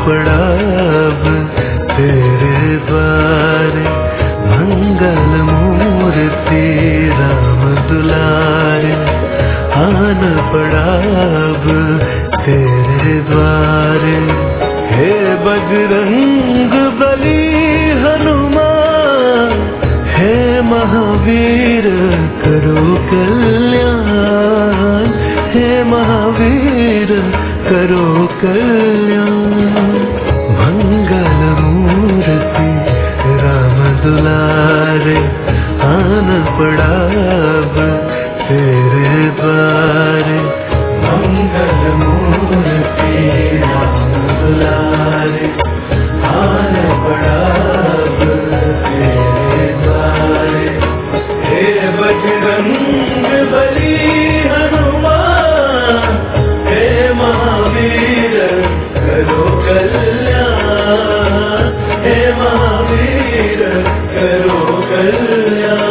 पड़ा अब तेरे द्वारे। मंगल मूर्ति राम दुलारे, आन पड़ा अब तेरे द्वारे। हे बजरंग बली हनुमान, हे महावीर करो कल्याण, हे महावीर करो कल्याण। मंगल मूर्ति राम दुलारे, आन पड़ा अब तेरे द्वारे। मंगल मूर्ति राम दुलारे, आन पड़ा अब तेरे द्वारे। हे बजरंग बली हनुमान, हे महावीर करो कल्याण, हे महावीर करो कल्याण।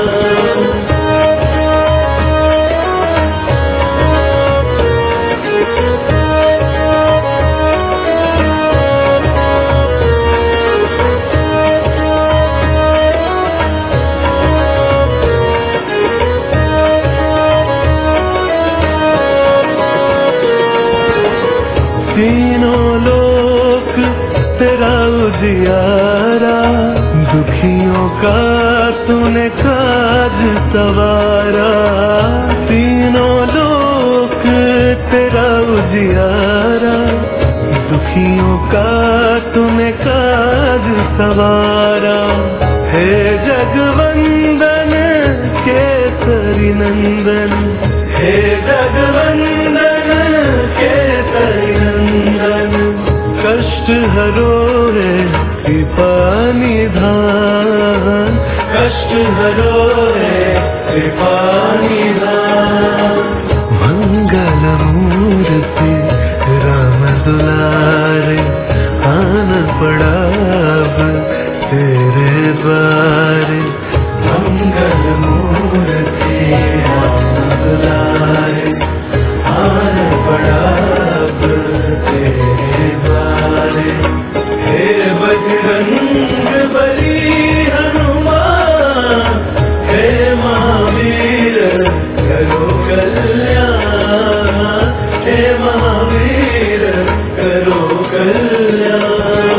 तीनों लोक तेरा उजियारा, दुखियों का तूने काज सवारा। तीनों लोक तेरा उजियारा, दुखियों का तूने काज सवारा। हे जगवंदन केसरी नंदन, हे जगवंदन केसरी नंदन। कष्ट हरो है कृपा निधान, कष्ट हरो है कृपा निधान। मंगल मूर्ति राम दुलारे, आन पड़ा अब तेरे द्वारे। मंगल मूर्ति राम दुलारे, आन पड़ा अब तेरे द्वारे। हे बजरंग बली हनुमान, हे महावीर करो कल्याण, हे महावीर करो कल्याण।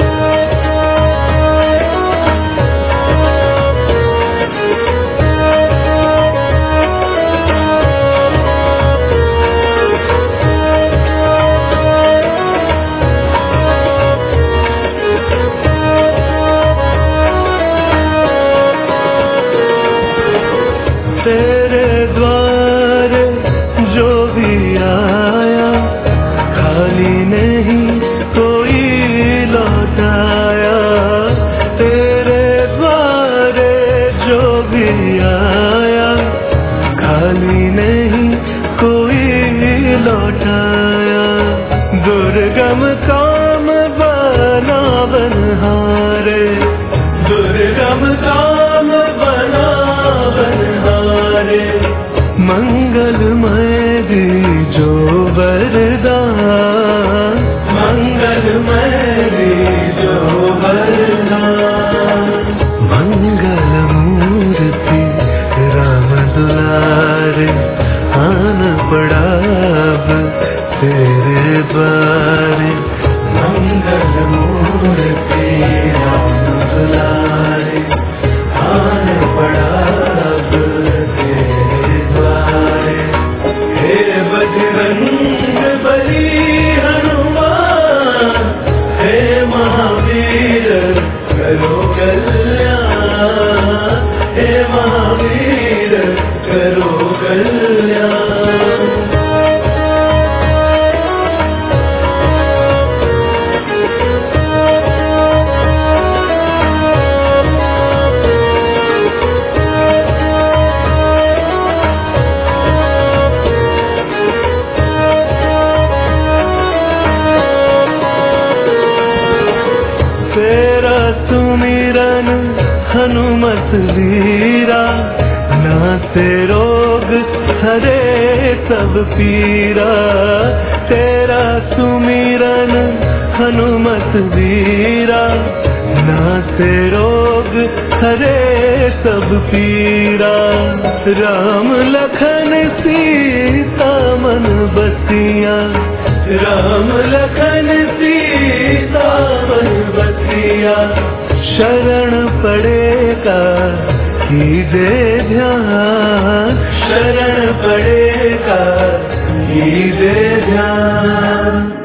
तेरे द्वारे जो भी आया, खाली नहीं कोई लौटाया। तेरे द्वारे जो भी आया, खाली नहीं कोई लौटाया। दुर्गम काम बना बनहारे, दुर्गम काम बना बनहारे। मंगलमय दीजो वरदान, मंगलमय दीजो वरदान। मंगल मूर्ति राम दुलारे, आन पड़ा अब तेरे द्वारे। मंगल मूर्ति राम दुलारे, आन पड़ा अब तेरे द्वारे। हे बजरंग बली हनुमान, हे महावीर करो कल्याण, हे महावीर करो कल्याण। तेरा सुमिरन हनुमत वीरा, नाते रोग हरे सब पीरा। तेरा सुमिरन हनुमत वीरा, नासे रोग हरे सब पीरा। राम लखन सीता मन बसिया, राम लखन सीता मन बसिया। शरण पड़ेगा कीजे ध्यान, शरण पड़ेगा कीजे ध्यान।